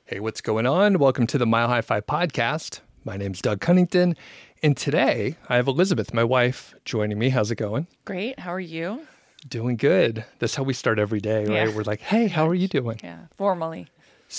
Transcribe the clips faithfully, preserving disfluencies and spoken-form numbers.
Hey, what's going on? Welcome to the Mile High Five podcast. My name's Doug Cunnington, and today I have Elizabeth, my wife, joining me. How's it going? Great. How are you? Doing good. That's how we start every day, right? Yeah. We're like, hey, how are you doing? Yeah, formally.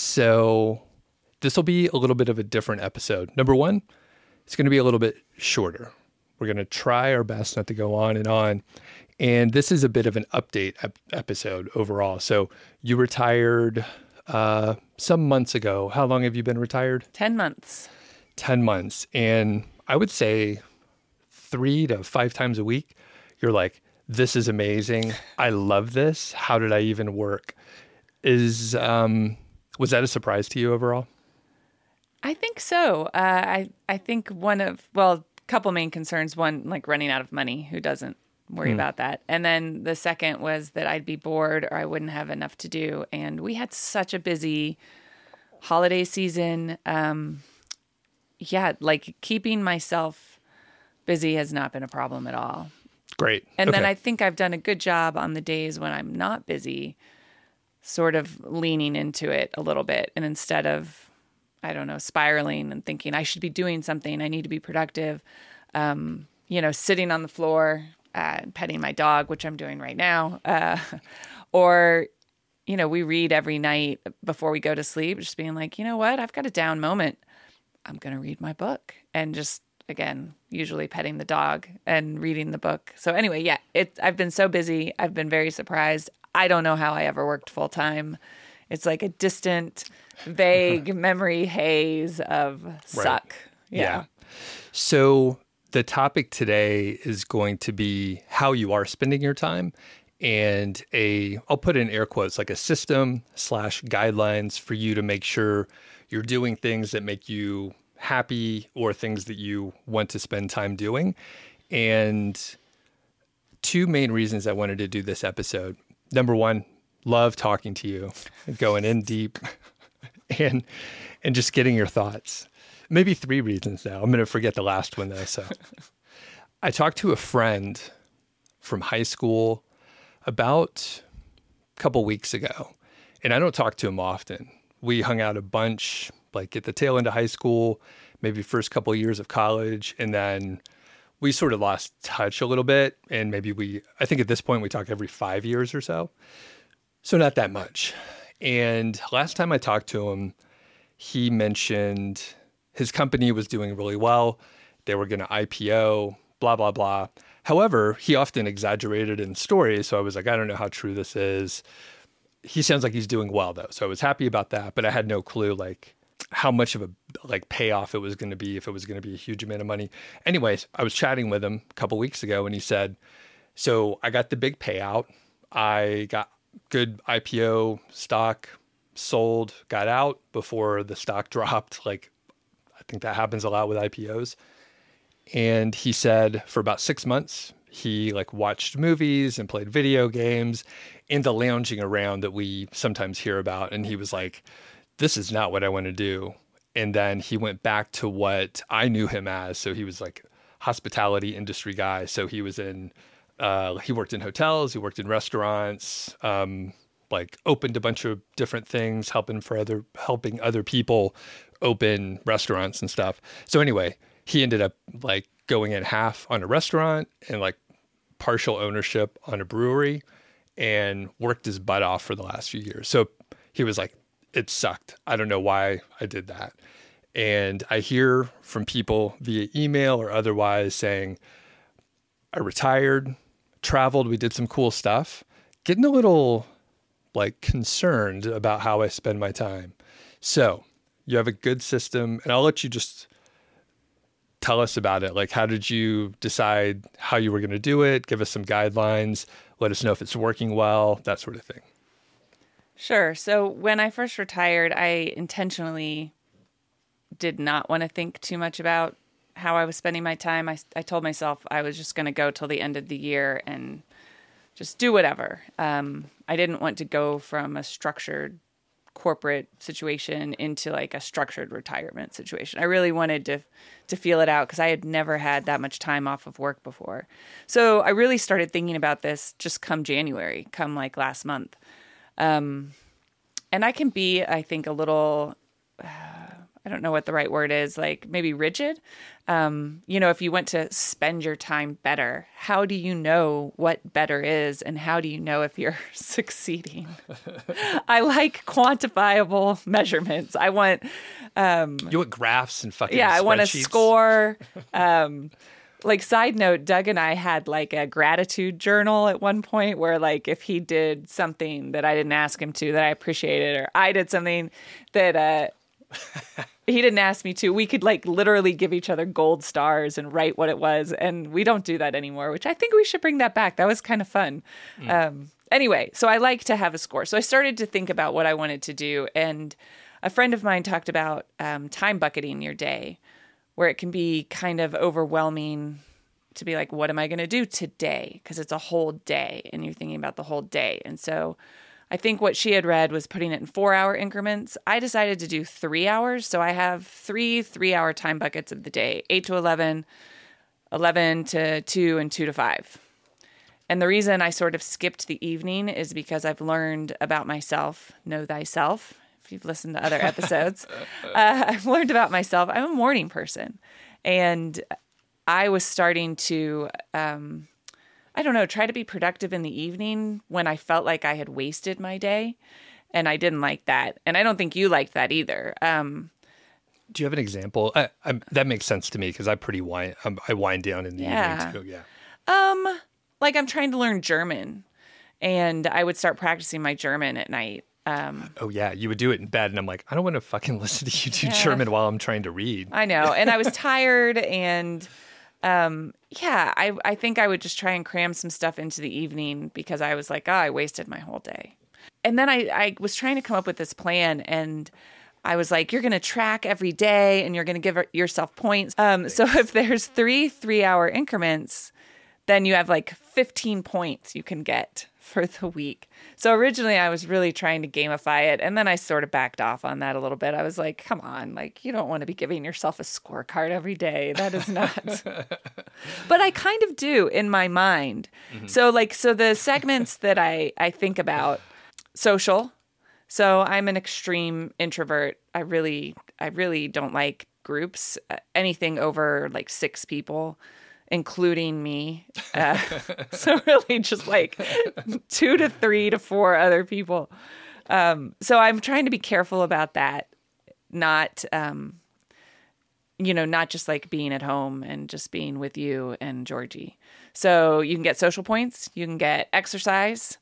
So this will be a little bit of a different episode. Number one, it's going to be a little bit shorter. We're going to try our best not to go on and on. And this is a bit of an update ep- episode overall. So you retired uh, some months ago. How long have you been retired? ten months. ten months. And I would say three to five times a week, you're like, this is amazing. I love this. How did I even work? Is, um, was that a surprise to you overall? I think so. Uh, I I think one of, well, a couple main concerns. One, like running out of money. Who doesn't worry Hmm. about that? And then the second was that I'd be bored or I wouldn't have enough to do. And we had such a busy holiday season. Um, yeah, like keeping myself busy has not been a problem at all. Great. And Okay. then I think I've done a good job on the days when I'm not busy, sort of leaning into it a little bit. And instead of, I don't know, spiraling and thinking I should be doing something, I need to be productive, um, you know, sitting on the floor, uh, petting my dog, which I'm doing right now. Uh, or, you know, we read every night before we go to sleep, just being like, you know what, I've got a down moment. I'm going to read my book and just, again, usually petting the dog and reading the book. So anyway, yeah, it, I've been so busy. I've been very surprised. I don't know how I ever worked full time. It's like a distant, vague memory haze of suck. Yeah. Yeah. So the topic today is going to be how you are spending your time and a, I'll put in air quotes, like a system slash guidelines for you to make sure you're doing things that make you happy or things that you want to spend time doing. And two main reasons I wanted to do this episode. Number one, love talking to you, going in deep and and just getting your thoughts. Maybe three reasons now. I'm going to forget the last one though. So I talked to a friend from high school about a couple weeks ago, and I don't talk to him often. We hung out a bunch, like at the tail end of high school, maybe first couple of years of college, and then we sort of lost touch a little bit. And maybe we, I think at this point we talk every five years or so. So not that much. And last time I talked to him, he mentioned his company was doing really well. They were going to I P O, blah, blah, blah. However, he often exaggerated in stories. So I was like, I don't know how true this is. He sounds like he's doing well though. So I was happy about that, but I had no clue like how much of a like payoff it was going to be, if it was going to be a huge amount of money. Anyways, I was chatting with him a couple weeks ago and he said, so I got the big payout. I got good I P O stock, sold, got out before the stock dropped. Like, I think that happens a lot with I P Os. And he said for about six months, he like watched movies and played video games and the lounging around that we sometimes hear about. And he was like, this is not what I want to do. And then he went back to what I knew him as. So he was like hospitality industry guy. So he was in, uh, he worked in hotels, he worked in restaurants, um, like opened a bunch of different things, helping for other, helping other people open restaurants and stuff. So anyway, he ended up like going in half on a restaurant and like partial ownership on a brewery and worked his butt off for the last few years. So he was like, it sucked. I don't know why I did that. And I hear from people via email or otherwise saying, I retired, traveled, we did some cool stuff, getting a little like concerned about how I spend my time. So you have a good system, and I'll let you just tell us about it. Like, how did you decide how you were going to do it? Give us some guidelines. Let us know if it's working well, that sort of thing. Sure. So when I first retired, I intentionally did not want to think too much about how I was spending my time. I, I told myself I was just going to go till the end of the year and just do whatever. Um, I didn't want to go from a structured corporate situation into like a structured retirement situation. I really wanted to to feel it out because I had never had that much time off of work before. So I really started thinking about this just come January, come like last month. Um, and I can be, I think, a little I don't know what the right word is, like maybe rigid. Um, you know, if you want to spend your time better, how do you know what better is, and how do you know if you're succeeding? I like quantifiable measurements. I want, um, You want graphs and fucking yeah, I want a spreadsheets? score. Um, like side note, Doug and I had like a gratitude journal at one point where like if he did something that I didn't ask him to that I appreciated, or I did something that uh, he didn't ask me to, we could like literally give each other gold stars and write what it was. And we don't do that anymore, which I think we should bring that back. That was kind of fun. Mm. Um, anyway, so I like to have a score. So I started to think about what I wanted to do. And a friend of mine talked about um, time bucketing your day, where it can be kind of overwhelming to be like, what am I going to do today? Because it's a whole day and you're thinking about the whole day. And so I think what she had read was putting it in four hour increments. I decided to do three hours. So I have three three hour time buckets of the day, eight to eleven, eleven to two, and two to five. And the reason I sort of skipped the evening is because I've learned about myself, know thyself. If you've listened to other episodes, uh, I've learned about myself. I'm a morning person. And I was starting to, um, I don't know, try to be productive in the evening when I felt like I had wasted my day. And I didn't like that. And I don't think you liked that either. Um, Do you have an example? I, I, that makes sense to me because I pretty wind, um, I wind down in the yeah. evening too. Yeah. Um, like I'm trying to learn German, and I would start practicing my German at night. Um, oh yeah, you would do it in bed, and I'm like, I don't want to fucking listen to you do yeah. German while I'm trying to read. I know, and I was tired, and um, yeah, I I think I would just try and cram some stuff into the evening because I was like, oh, I wasted my whole day. And then I I was trying to come up with this plan, and I was like, you're going to track every day, and you're going to give yourself points. Um, so if there's three three hour increments, then you have like fifteen points you can get for the week. So originally I was really trying to gamify it, and then I sort of backed off on that a little bit. I was like, come on, like you don't want to be giving yourself a scorecard every day. That is not. But I kind of do in my mind. Mm-hmm. So like, so the segments that I, I think about, social. So I'm an extreme introvert. I really, I really don't like groups, anything over like six people, including me. Uh, so really just like two to three to four other people. Um, so I'm trying to be careful about that. Not, um, you know, not just like being at home and just being with you and Georgie. So you can get social points. You can get exercise.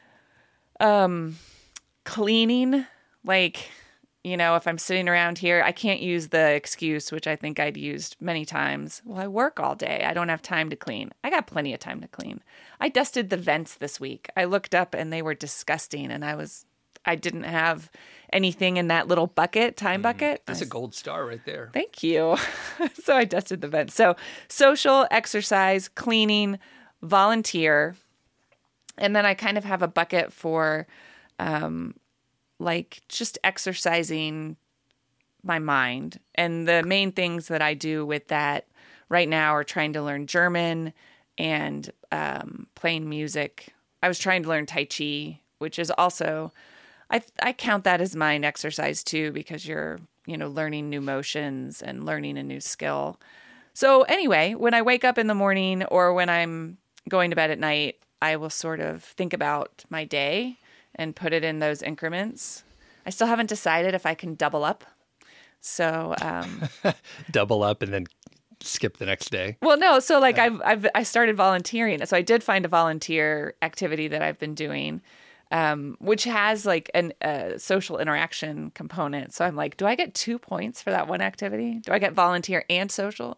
Um, cleaning, like, you know, if I'm sitting around here, I can't use the excuse, which I think I'd used many times. Well, I work all day. I don't have time to clean. I got plenty of time to clean. I dusted the vents this week. I looked up and they were disgusting. And I was, I didn't have anything in that little bucket, time bucket. That's I, a gold star right there. Thank you. So I dusted the vents. So social, exercise, cleaning, volunteer. And then I kind of have a bucket for, um, like just exercising my mind. And the main things that I do with that right now are trying to learn German and um, playing music. I was trying to learn Tai Chi, which is also, I I count that as mind exercise too, because you're, you know, learning new motions and learning a new skill. So anyway, when I wake up in the morning or when I'm going to bed at night, I will sort of think about my day and put it in those increments. I still haven't decided if I can double up. So um, double up and then skip the next day. Well, no. So like I've I've I started volunteering. So I did find a volunteer activity that I've been doing, um, which has like an, a social interaction component. So I'm like, do I get two points for that one activity? Do I get volunteer and social?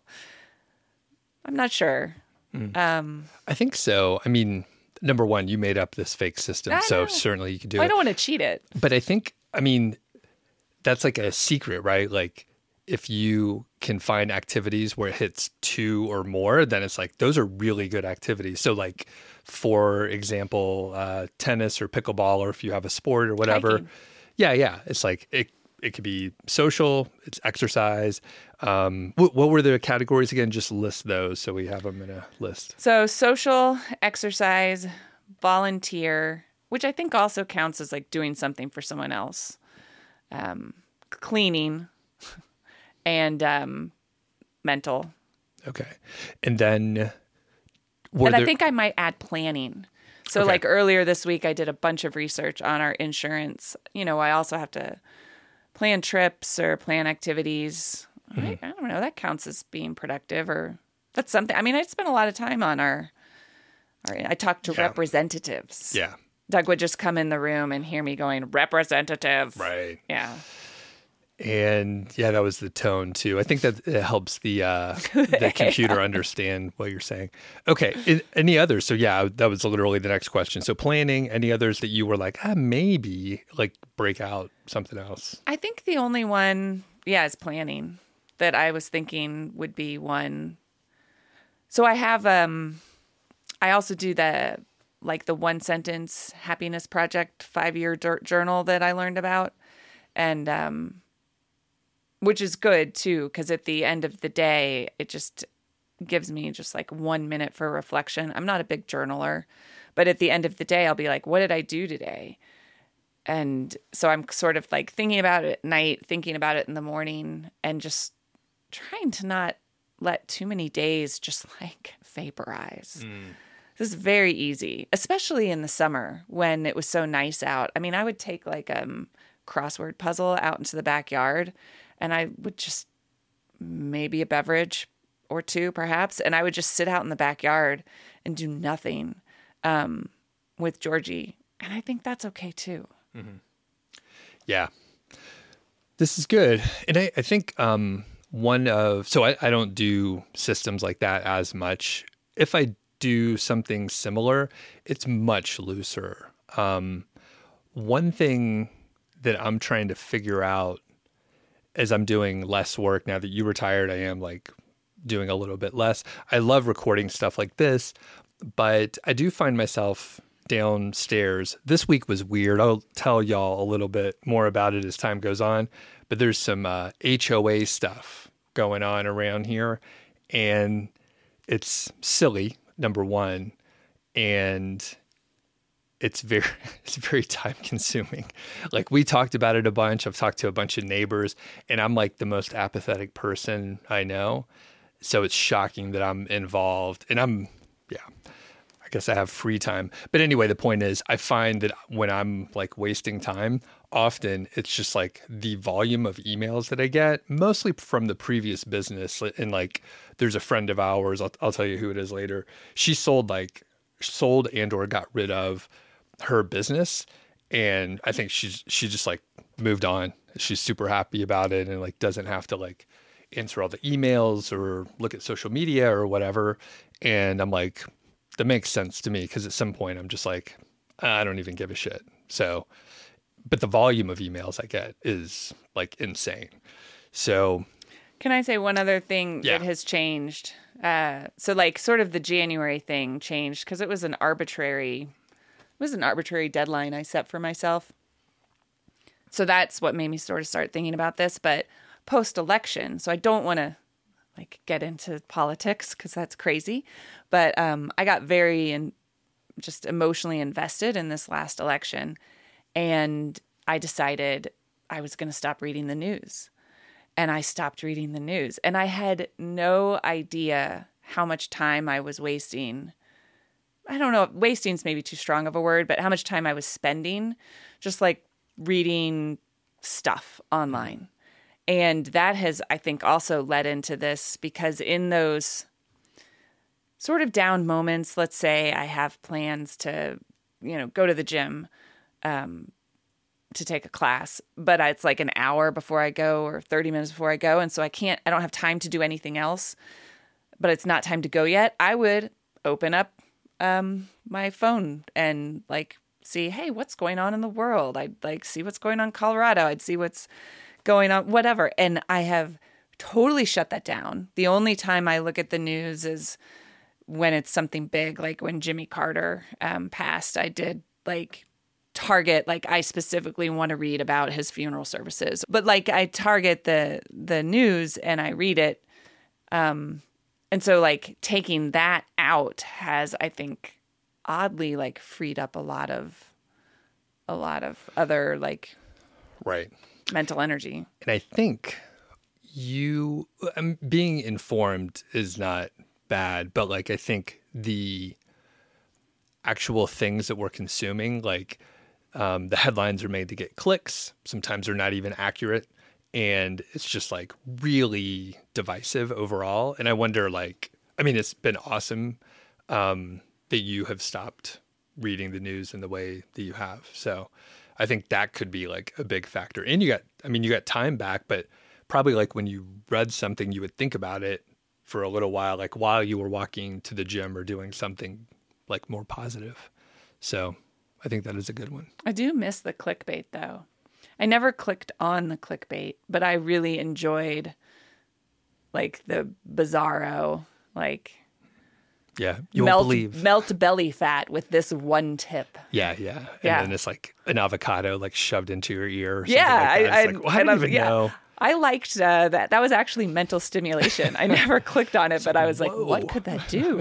I'm not sure. Mm. Um, I think so. I mean. Number one, you made up this fake system, I so know. certainly you could do well, it. I don't want to cheat it. But I think, I mean, that's like a secret, right? Like if you can find activities where it hits two or more, then it's like, those are really good activities. So like, for example, uh, tennis or pickleball, or if you have a sport or whatever. Hiking. Yeah, yeah. It's like, it it could be social, it's exercise. Um, what, what were the categories again? Just list those so we have them in a list. So social, exercise, volunteer, which I think also counts as like doing something for someone else. Um, cleaning and um, mental. Okay. And then were and there... I think I might add planning. So Okay. like earlier this week, I did a bunch of research on our insurance. You know, I also have to plan trips or plan activities. Mm-hmm. I, I don't know. That counts as being productive, or that's something. I mean, I spent a lot of time on our, our I talked to Yeah. representatives. Yeah. Doug would just come in the room and hear me going, representative. Right. Yeah. And yeah, that was the tone too. I think that it helps the uh, the computer understand what you're saying. Okay. I- any others? So yeah, that was literally the next question. So planning, any others that you were like, ah, maybe like break out something else? I think the only one, yeah, is planning that I was thinking would be one. So I have, um, I also do the, like the one sentence happiness project five year dur- journal that I learned about. And, um, which is good too, because at the end of the day, it just gives me just like one minute for reflection. I'm not a big journaler, but at the end of the day, I'll be like, what did I do today? And so I'm sort of like thinking about it at night, thinking about it in the morning, and just trying to not let too many days just like vaporize. Mm. This is very easy, especially in the summer when it was so nice out. I mean, I would take like a um, crossword puzzle out into the backyard, and I would just maybe a beverage or two perhaps, and I would just sit out in the backyard and do nothing um, with Georgie. And I think that's okay too. Mm-hmm. Yeah, this is good. And I, I think um, one of, so I, I don't do systems like that as much. If I do something similar, it's much looser. Um, one thing that I'm trying to figure out as I'm doing less work now that you retired, I am like doing a little bit less. I love recording stuff like this, but I do find myself downstairs. This week was weird. I'll tell y'all a little bit more about it as time goes on, but there's some uh, H O A stuff going on around here, and it's silly, number one, and it's very, it's very time consuming. Like we talked about it a bunch. I've talked to a bunch of neighbors, and I'm like the most apathetic person I know. So it's shocking that I'm involved, and I'm, yeah, I guess I have free time. But anyway, the point is I find that when I'm like wasting time, often it's just like the volume of emails that I get, mostly from the previous business. And like, there's a friend of ours, I'll, I'll tell you who it is later. She sold like sold and or got rid of her business. And I think she's, she just like moved on. She's super happy about it and like doesn't have to like answer all the emails or look at social media or whatever. And I'm like, that makes sense to me because at some point I'm just like, I don't even give a shit. So, but the volume of emails I get is like insane. So, can I say one other thing yeah. that has changed? Uh, so like sort of the January thing changed because it was an arbitrary, it was an arbitrary deadline I set for myself. So that's what made me sort of start thinking about this. But post-election, so I don't want to like get into politics because that's crazy. But um, I got very and just emotionally invested in this last election. And I decided I was going to stop reading the news. And I stopped reading the news. And I had no idea how much time I was wasting. I don't know, wasting's maybe too strong of a word, but how much time I was spending just like reading stuff online. And that has, I think, also led into this because in those sort of down moments, let's say I have plans to, you know, go to the gym um, to take a class, but it's like an hour before I go or thirty minutes before I go. And so I can't, I don't have time to do anything else, but it's not time to go yet. I would open up um, my phone and like see, hey, what's going on in the world? I'd like see what's going on in Colorado. I'd see what's going on, whatever. And I have totally shut that down. The only time I look at the news is when it's something big, like when Jimmy Carter um, passed. I did like target, like I specifically want to read about his funeral services, but like I target the the news and I read it. Um, and so like taking that out has, I think, oddly like freed up a lot of a lot of other like right. mental energy. And I think you um, being informed is not bad, but like I think the actual things that we're consuming, like um, the headlines are made to get clicks. Sometimes they're not even accurate. And it's just like really divisive overall. And I wonder, like, I mean, it's been awesome um, that you have stopped reading the news in the way that you have. So I think that could be like a big factor. And you got, I mean, you got time back, but probably like when you read something, you would think about it for a little while, like while you were walking to the gym or doing something like more positive. So I think that is a good one. I do miss the clickbait though. I never clicked on the clickbait, but I really enjoyed like the bizarro, like yeah, you melt, won't believe melt belly fat with this one tip. Yeah, yeah, and yeah. then it's like an avocado like shoved into your ear. Or something yeah, like that. I, It's I, like, well, I didn't I, even yeah. know. I liked uh, that. That was actually mental stimulation. I never clicked on it, but I was like, Whoa. what could that do?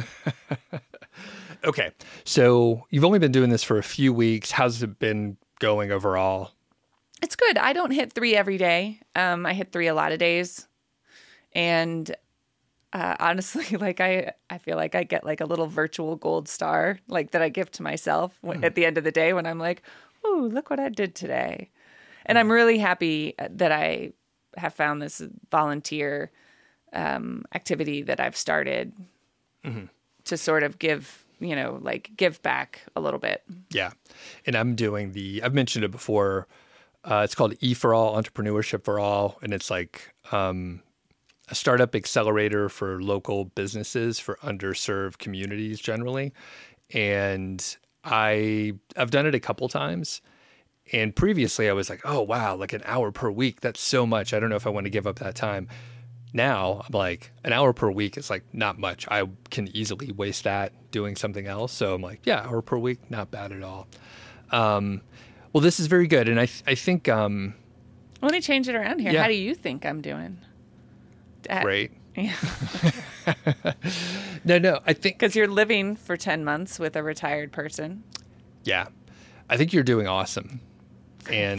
Okay, so you've only been doing this for a few weeks. How's it been going overall? It's good. I don't hit three every day. Um, I hit three a lot of days. And uh, honestly, like I, I feel like I get like a little virtual gold star, like that I give to myself when, Mm. at the end of the day when I'm like, ooh, look what I did today. And I'm really happy that I have found this volunteer um, activity that I've started Mm-hmm. to sort of give, you know, like give back a little bit. Yeah, and I'm doing the. I've mentioned it before. Uh, it's called E for All, Entrepreneurship for All, and it's like um, a startup accelerator for local businesses for underserved communities generally. And I I've done it a couple times. And previously I was like, oh, wow, like an hour per week. That's so much. I don't know if I want to give up that time. Now I'm like, an hour per week is like not much. I can easily waste that doing something else. So I'm like, yeah, hour per week, not bad at all. Um, well, this is very good. And I, th- I think, um, Let me change it around here. Yeah. How do you think I'm doing? Uh, great. Yeah. No, no, I think, Because you're living for ten months with a retired person. yeah, I think you're doing awesome. And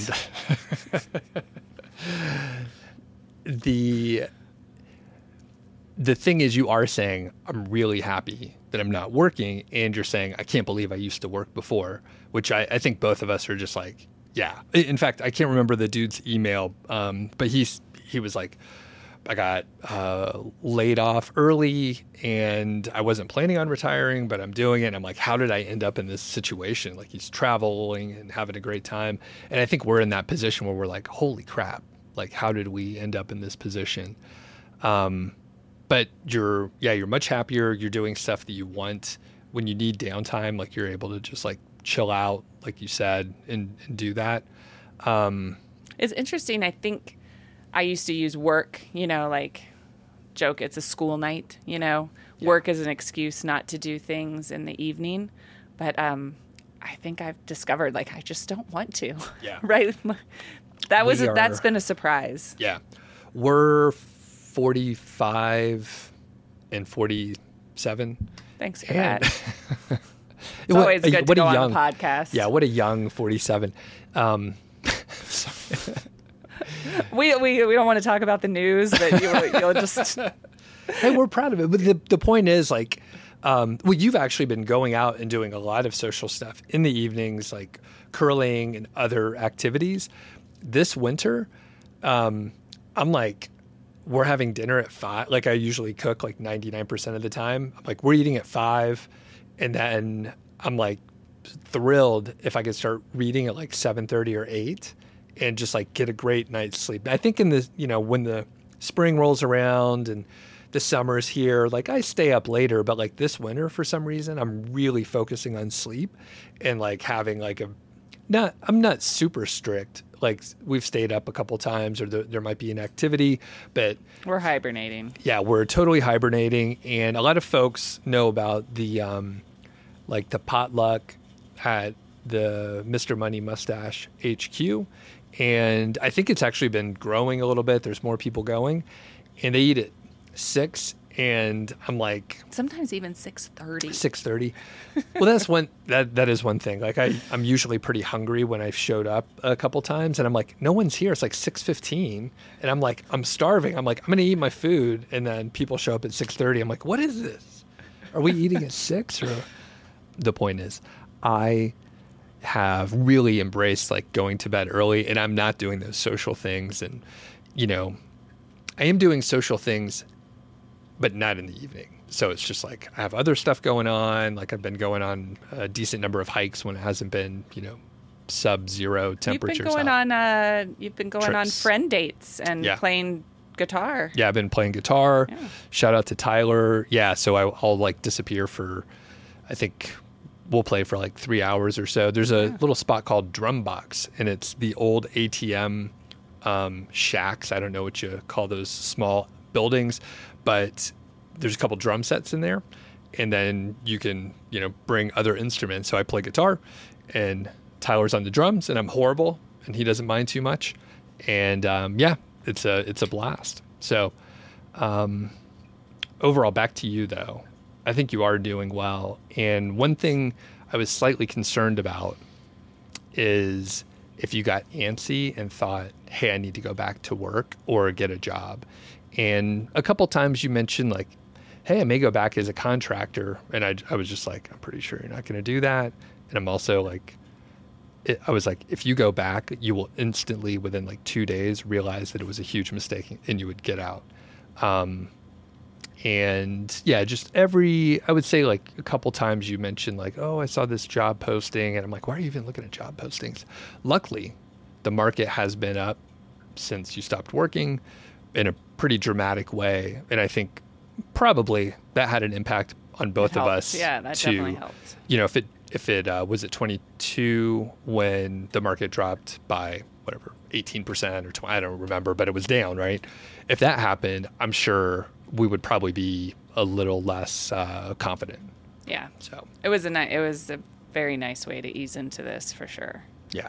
the, the thing is, you are saying, I'm really happy that I'm not working. And you're saying, I can't believe I used to work before, which I, I think both of us are just like, yeah. In fact, I can't remember the dude's email, um, but he's, he was like, I got uh, laid off early and I wasn't planning on retiring, but I'm doing it. And I'm like, how did I end up in this situation? Like he's traveling and having a great time. And I think we're in that position where we're like, holy crap, like how did we end up in this position? Um, but you're, yeah, you're much happier. You're doing stuff that you want. When you need downtime, like you're able to just like chill out, like you said, and, and do that. Um, It's interesting. I think I used to use work, you know, like joke it's a school night, you know, Yeah. work is an excuse not to do things in the evening. But um, I think I've discovered like I just don't want to. Yeah. Right. That was We a, that's are- been a surprise. Yeah. We're forty-five and forty-seven. Thanks for And that. What- It's always a- good to what a go young- on the podcast. Yeah, what a young forty-seven. Um, We, we we don't want to talk about the news, but you, you'll just hey, we're proud of it. But the, the point is, like, um, well, you've actually been going out and doing a lot of social stuff in the evenings, like curling and other activities. This winter, um, I'm like, we're having dinner at five. Like I usually cook like ninety-nine percent of the time. I'm like, we're eating at five. And then I'm like thrilled if I could start reading at like seven thirty or eight and just like get a great night's sleep. I think in the, you know, when the spring rolls around and the summer's here, like I stay up later, but like this winter for some reason, I'm really focusing on sleep and like having like a, not, I'm not super strict. Like we've stayed up a couple times or the, there might be an activity, but we're hibernating. yeah, we're totally hibernating. And a lot of folks know about the, um, like the potluck at the Mister Money Mustache H Q. And I think it's actually been growing a little bit. There's more people going and they eat at six And I'm like, sometimes even six thirty. six thirty. Well, that's one, that, that is one thing. Like I, I'm usually pretty hungry when I've showed up a couple times and I'm like, no one's here. It's like six fifteen. And I'm like, I'm starving. I'm like, I'm going to eat my food. And then people show up at six thirty. I'm like, what is this? Are we eating at six? Or the point is, I have really embraced like going to bed early, and I'm not doing those social things. And, you know, I am doing social things, but not in the evening. So it's just like I have other stuff going on. Like I've been going on a decent number of hikes when it hasn't been, you know, sub-zero temperatures. You've been going out. on. Uh, you've been going Trips. on friend dates and Yeah. playing guitar. Yeah, I've been playing guitar. Yeah. Shout out to Tyler. Yeah, so I, I'll like disappear for, I think we'll play for like three hours or so. There's a Yeah. little spot called Drum Box, and it's the old A T M um, shacks. I don't know what you call those small buildings, but there's a couple drum sets in there, and then you can, you know, bring other instruments. So I play guitar, and Tyler's on the drums, and I'm horrible, and he doesn't mind too much. And um, yeah, it's a it's a blast. So um, overall, back to you though. I think you are doing well. And one thing I was slightly concerned about is if you got antsy and thought, hey, I need to go back to work or get a job. And a couple times you mentioned like, hey, I may go back as a contractor. And I, I was just like, I'm pretty sure you're not going to do that. And I'm also like, it, I was like, if you go back, you will instantly within like two days realize that it was a huge mistake and you would get out. Um, and yeah, just every, I would say like a couple times you mentioned like, oh, I saw this job posting, and I'm like, why are you even looking at job postings? Luckily, the market has been up since you stopped working in a pretty dramatic way. And I think probably that had an impact on both It of helped. us. Yeah, that to, definitely helped. You know, if it, if it uh, was at twenty-two when the market dropped by whatever, eighteen percent or twenty, I don't remember, but it was down, right? If that happened, I'm sure we would probably be a little less uh, confident. Yeah. So It was a ni- it was a very nice way to ease into this for sure. yeah.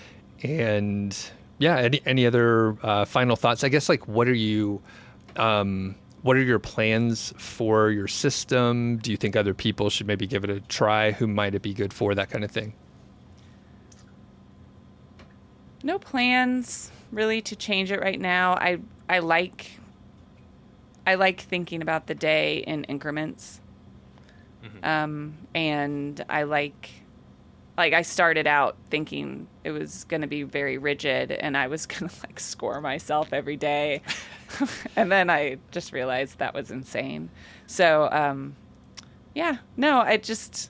And yeah, any, any other uh, final thoughts? I guess like, what are you, um, what are your plans for your system? Do you think other people should maybe give it a try? Who might it be good for? That kind of thing. No plans really to change it right now. I I like I like thinking about the day in increments. Mm-hmm. Um, and I like like I started out thinking it was going to be very rigid and I was going to like score myself every day. And then I just realized that was insane. So, um, yeah, no, I just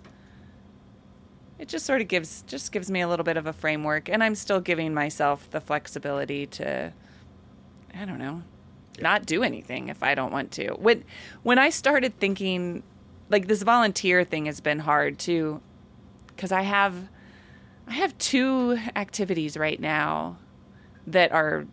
it just sort of gives just gives me a little bit of a framework, and I'm still giving myself the flexibility to, I don't know, yeah. not do anything if I don't want to. When when I started thinking, like this volunteer thing has been hard too, because I have I have two activities right now that are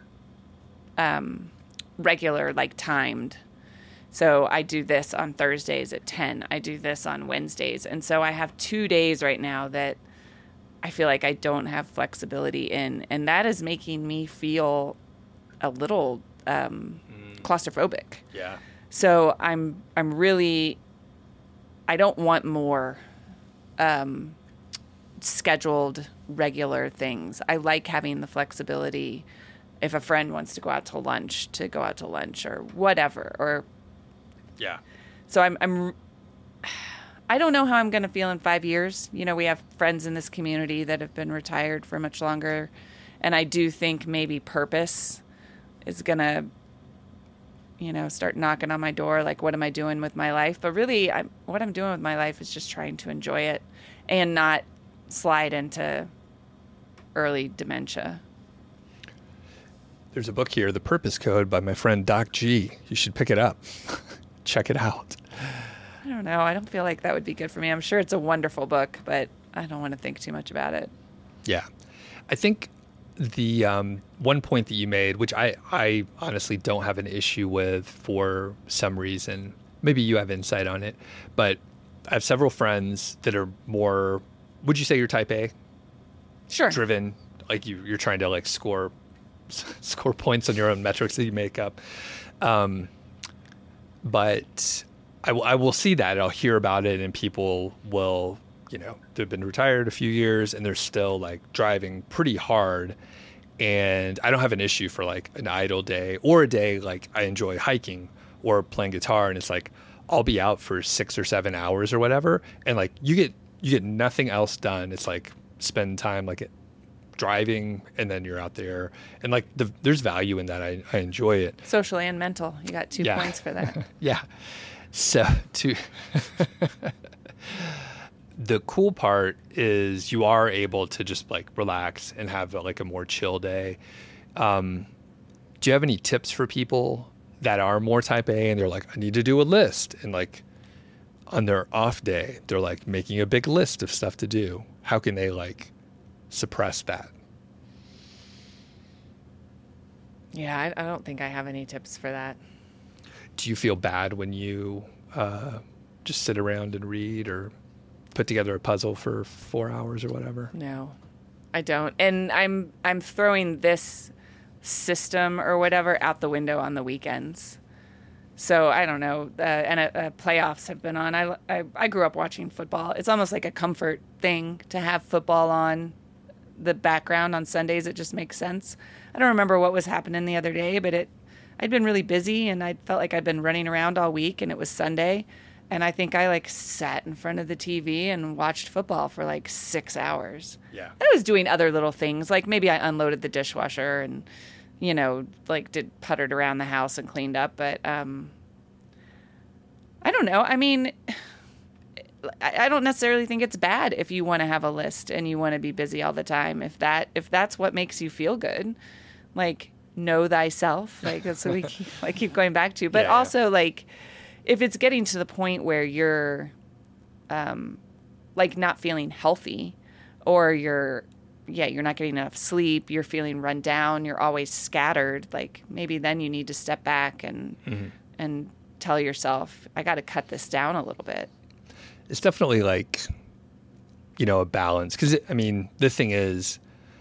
um, regular, like timed. So I do this on Thursdays at ten. I do this on Wednesdays. And so I have two days right now that I feel like I don't have flexibility in. And that is making me feel a little um, mm. claustrophobic. Yeah. So I'm I'm really, I don't want more um, scheduled, regular things. I like having the flexibility if a friend wants to go out to lunch, to go out to lunch or whatever, or yeah. So I'm, I'm, I don't know how I'm going to feel in five years. You know, we have friends in this community that have been retired for much longer. And I do think maybe purpose is going to, you know, start knocking on my door. Like, what am I doing with my life? But really, I'm, what I'm doing with my life is just trying to enjoy it and not slide into early dementia. There's a book here, The Purpose Code by my friend Doc G. You should pick it up. Check it out. I don't know. I don't feel like that would be good for me. I'm sure it's a wonderful book, but I don't want to think too much about it. Yeah. I think the um, one point that you made, which I, I honestly don't have an issue with for some reason, maybe you have insight on it, but I have several friends that are more, would you say you're type A? Sure. Driven, like you, you're trying to like score score points on your own metrics that you make up. Um, but I, w- I will see that. I'll hear about it, and people will, you know, they've been retired a few years, and they're still like driving pretty hard. And I don't have an issue for like an idle day or a day like I enjoy hiking or playing guitar, and it's like I'll be out for six or seven hours or whatever, and like you get you get nothing else done. It's like spend time like driving, and then you're out there, and like the, there's value in that. I, I enjoy it. Social and mental. You got two Yeah. points for that. Yeah. So to the cool part is you are able to just like relax and have like a more chill day. Um, do you have any tips for people that are more type A and they're like, I need to do a list, and like on their off day, they're like making a big list of stuff to do? How can they like suppress that? Yeah, I, I don't think I have any tips for that. Do you feel bad when you uh, just sit around and read or put together a puzzle for four hours or whatever? No, I don't. And I'm I'm throwing this system or whatever out the window on the weekends. So I don't know. Uh, and uh, uh, playoffs have been on. I, I I grew up watching football. It's almost like a comfort thing to have football on the background on Sundays. It just makes sense. I don't remember what was happening the other day, but it I'd been really busy, and I felt like I'd been running around all week, and it was Sunday. And I think I like sat in front of the T V and watched football for like six hours. Yeah. I was doing other little things. Like maybe I unloaded the dishwasher and, you know, like did puttered around the house and cleaned up. But um, I don't know. I mean, I, I don't necessarily think it's bad if you want to have a list and you want to be busy all the time. If that if that's what makes you feel good, like know thyself. Like that's what we keep, like keep going back to. But Yeah, yeah. also like, if it's getting to the point where you're, um, like not feeling healthy, or you're, yeah, you're not getting enough sleep, you're feeling run down, you're always scattered, like maybe then you need to step back and Mhm. and tell yourself, I got to cut this down a little bit. It's definitely like, you know, a balance. Because, I mean, the thing is,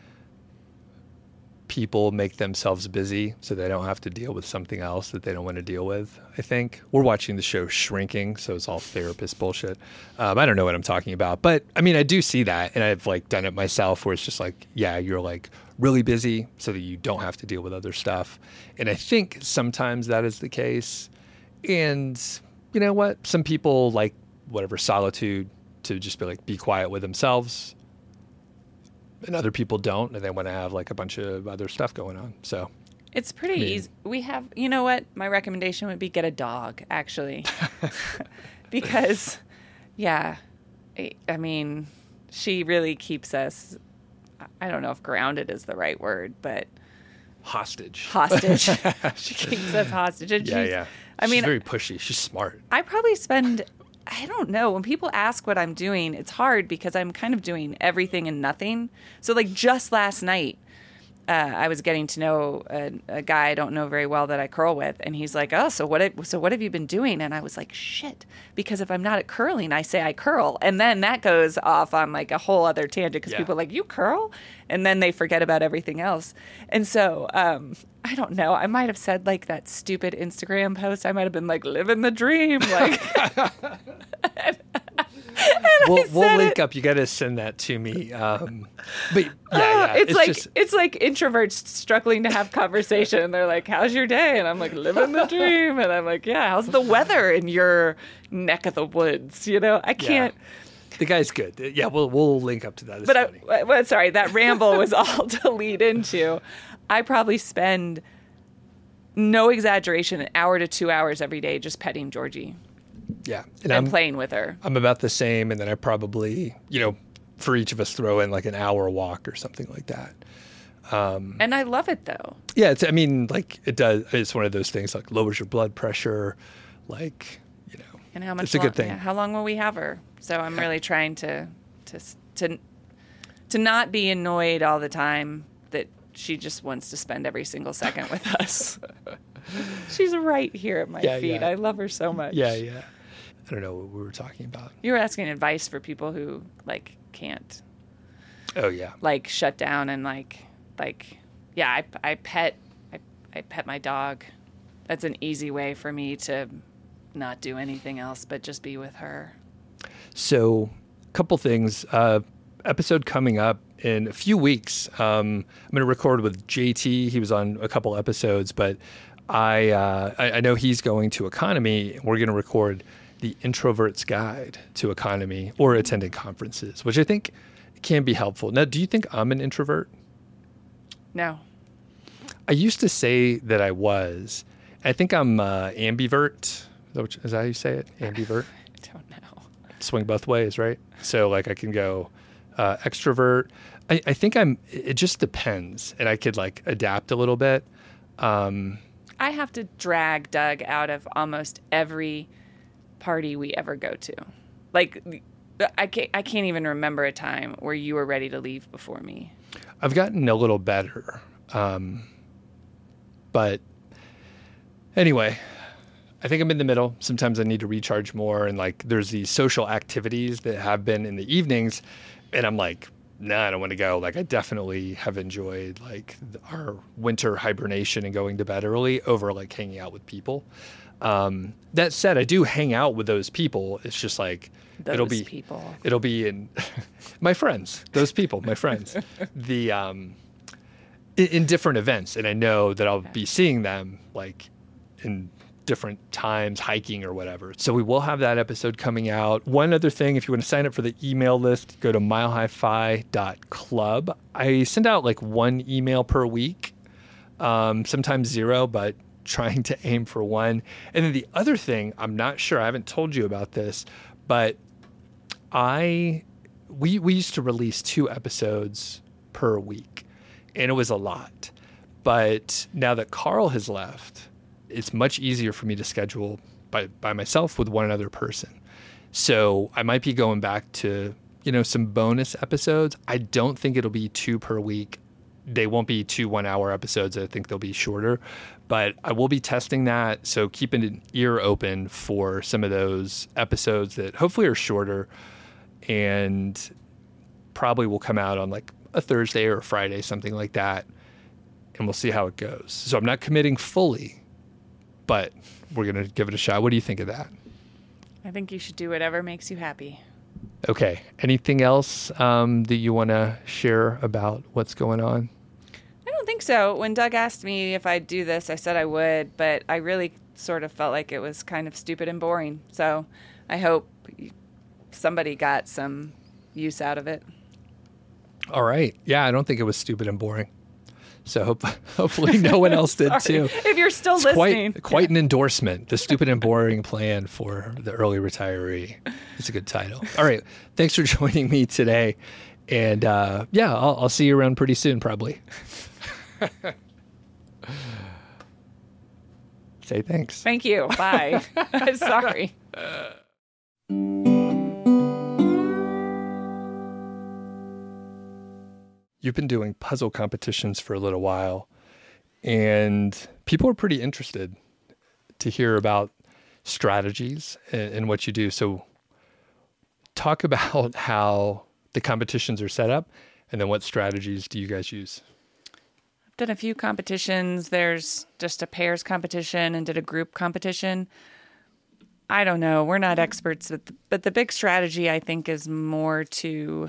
people make themselves busy so they don't have to deal with something else that they don't want to deal with, I think. We're watching the show Shrinking, so it's all therapist bullshit. Um, I don't know what I'm talking about. But, I mean, I do see that, and I've, like, done it myself where it's just like, yeah, you're, like, really busy so that you don't have to deal with other stuff. And I think sometimes that is the case. And you know what? Some people like, whatever, solitude, to just be like, be quiet with themselves. And other people don't, and they want to have like a bunch of other stuff going on. So It's pretty I mean- easy. We have, you know what? My recommendation would be get a dog, actually. Because, yeah, I, I mean, she really keeps us, I don't know if grounded is the right word, but hostage. hostage. She keeps us hostage. And Yeah, she's, yeah. I She's mean, very pushy. She's smart. I probably spend, I don't know, when people ask what I'm doing, it's hard because I'm kind of doing everything and nothing. So like just last night, uh, I was getting to know a, a guy I don't know very well that I curl with, and he's like, "Oh, so what? Have, so what have you been doing?" And I was like, "Shit," because if I'm not at curling, I say I curl, and then that goes off on like a whole other tangent because Yeah. people are like, "You curl," and then they forget about everything else. And so um, I don't know. I might have said like that stupid Instagram post. I might have been like, "Living the dream," like. We'll, I we'll said link it. up. You got to send that to me. Um, but yeah, Uh, yeah. it's, like just, it's like introverts struggling to have conversation. And they're like, "How's your day?" And I'm like, "Living the dream." And I'm like, "Yeah, how's the weather in your neck of the woods?" You know, I can't. the guy's good. Yeah, we'll we'll link up to that. It's But funny. I, well, sorry, that ramble was all to lead into. I probably spend, no exaggeration, an hour to two hours every day just petting Georgie yeah, and I'm playing with her. I'm about the same, and then I probably, you know, for each of us throw in like an hour walk or something like that. And I love it though. Yeah, it's, I mean, like it does. It's one of those things like lowers your blood pressure, like you know. And how much? It's a long, good thing. yeah, how long will we have her? So I'm really trying to, to, to, to not be annoyed all the time that she just wants to spend every single second with us. She's right here at my Yeah, feet. yeah. I love her so much. Yeah, yeah. I don't know what we were talking about. You were asking advice for people who like can't Oh yeah, like shut down and like like yeah. I I pet I, I pet my dog. That's an easy way for me to not do anything else but just be with her. So, a couple things. Uh, episode coming up in a few weeks. Um, I'm going to record with J T. He was on a couple episodes, but I, uh, I I know he's going to Economy. We're going to record the Introvert's Guide to Economy or attending conferences, which I think can be helpful. Now, do you think I'm an introvert? No. I used to say that I was. I think I'm uh, ambivert. Is that, what, is that how you say it? Ambivert? I don't know. Swing both ways, right? So like I can go uh, extrovert. I, I think I'm, it just depends. And I could like adapt a little bit. Um, I have to drag Doug out of almost every party we ever go to. Like, I can't, I can't even remember a time where you were ready to leave before me. I've gotten a little better. Um, but anyway, I think I'm in the middle. Sometimes I need to recharge more. And like, there's these social activities that have been in the evenings. And I'm like, nah, I don't want to go. Like, I definitely have enjoyed like our winter hibernation and going to bed early over like hanging out with people. Um, that said, I do hang out with those people. It's just like, those it'll be, people. it'll be in my friends, those people, my friends, the, um, in, in different events. And I know that I'll be seeing them like in different times, hiking or whatever. So we will have that episode coming out. One other thing, if you want to sign up for the email list, go to mile high fi dot club. I send out like one email per week, um, sometimes zero, but trying to aim for one. And then the other thing, I'm not sure, I haven't told you about this, but I, we, we used to release two episodes per week, and it was a lot. But now that Carl has left, it's much easier for me to schedule by, by myself with one other person. So I might be going back to, you know, some bonus episodes. I don't think it'll be two per week. They won't be two one hour episodes. I think they'll be shorter, but I will be testing that. So keep an ear open for some of those episodes that hopefully are shorter and probably will come out on like a Thursday or a Friday, something like that. And we'll see how it goes. So I'm not committing fully, but we're going to give it a shot. What do you think of that? I think you should do whatever makes you happy. Okay. Anything else um, that you want to share about what's going on? I don't think so. When Doug asked me if I'd do this, I said I would, but I really sort of felt like it was kind of stupid and boring. So I hope somebody got some use out of it. All right. Yeah, I don't think it was stupid and boring. So hope, hopefully no one else did too. If you're still it's listening. Quite, quite an endorsement. The Stupid and Boring Plan for the Early Retiree. It's a good title. All right. Thanks for joining me today. And uh, yeah, I'll, I'll see you around pretty soon, probably. Say thanks. Thank you. Bye. Sorry. You've been doing puzzle competitions for a little while, and people are pretty interested to hear about strategies and, and what you do. So talk about how the competitions are set up, and then what strategies do you guys use? I've done a few competitions. There's just a pairs competition and did a group competition. I don't know. We're not experts, but the, but the big strategy, I think, is more to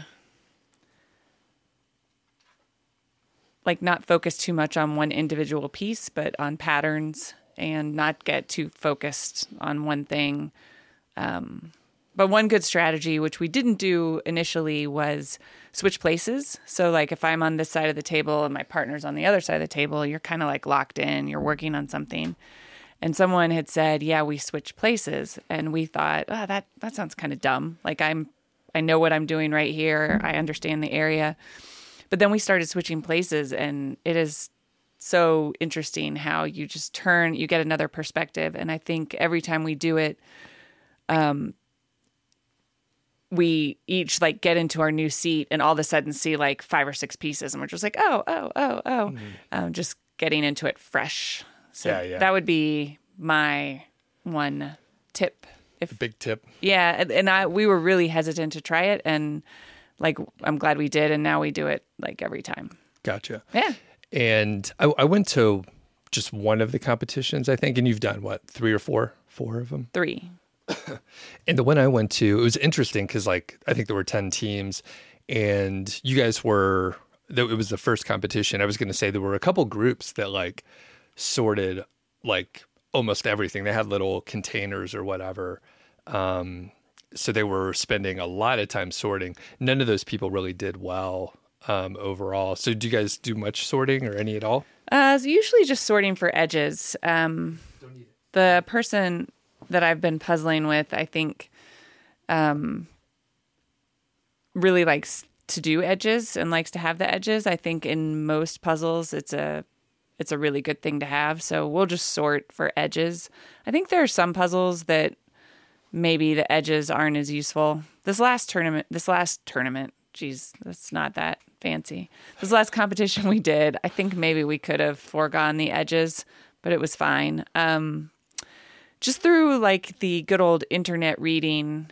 like not focus too much on one individual piece, but on patterns and not get too focused on one thing. Um, but one good strategy, which we didn't do initially, was switch places. So like if I'm on this side of the table and my partner's on the other side of the table, you're kind of like locked in, you're working on something. And someone had said, yeah, we switch places. And we thought, oh, that, that sounds kind of dumb. Like I'm, I know what I'm doing right here. I understand the area. But then we started switching places, and it is so interesting how you just turn, you get another perspective. And I think every time we do it, um, we each like get into our new seat and all of a sudden see like five or six pieces, and we're just like, oh, oh, oh, oh, mm-hmm. um, just getting into it fresh. So yeah, yeah. that would be my one tip. If a big tip. Yeah, and, and I we were really hesitant to try it, and like, I'm glad we did, and now we do it, like, every time. Gotcha. Yeah. And I, I went to just one of the competitions, I think. And you've done what, three or four, four of them? Three. And the one I went to, it was interesting because like, I think there were ten teams and you guys were, it was the first competition. I was going to say there were a couple groups that like sorted like almost everything. They had little containers or whatever. Um, so they were spending a lot of time sorting. None of those people really did well um, overall. So do you guys do much sorting or any at all? Uh, so usually just sorting for edges. Um, the person that I've been puzzling with, I think, um, really likes to do edges and likes to have the edges. I think in most puzzles, it's a it's a really good thing to have. So we'll just sort for edges. I think there are some puzzles that maybe the edges aren't as useful. This last tournament, this last tournament, geez, that's not that fancy. This last competition we did, I think maybe we could have foregone the edges, but it was fine. Um, just through like the good old internet reading,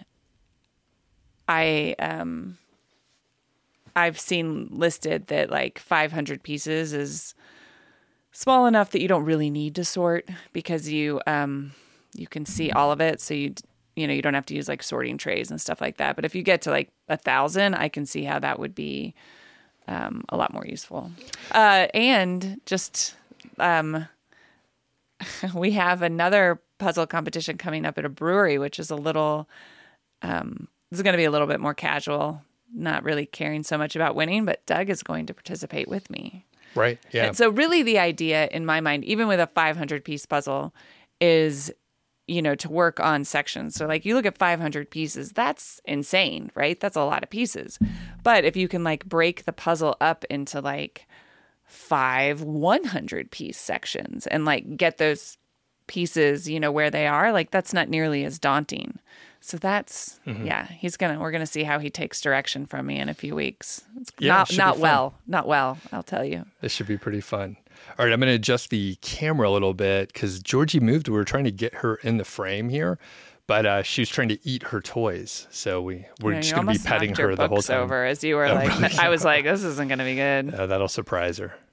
I um, I've seen listed that like five hundred pieces is small enough that you don't really need to sort because you um, you can see all of it. So you you know you don't have to use like sorting trays and stuff like that. But if you get to like a thousand, I can see how that would be um, a lot more useful. Uh, and just um, we have another puzzle competition coming up at a brewery, which is a little. Um, this is going to be a little bit more casual. Not really caring so much about winning, but Doug is going to participate with me. Right. Yeah. And so really the idea in my mind, even with a five hundred piece puzzle, is, you know, to work on sections. So like you look at five hundred pieces, that's insane, right? That's a lot of pieces. But if you can like break the puzzle up into like five one hundred piece sections and like get those pieces, you know, where they are, like that's not nearly as daunting. So that's, mm-hmm. yeah, he's going to, we're going to see how he takes direction from me in a few weeks. It's yeah, not, it not well, not well, I'll tell you. This should be pretty fun. All right, I'm going to adjust the camera a little bit because Georgie moved. We were trying to get her in the frame here, but uh, she was trying to eat her toys. So we, we're you know, just going to be petting her the whole time. Over as you were oh, like, really? I was like, this isn't going to be good. Uh, that'll surprise her.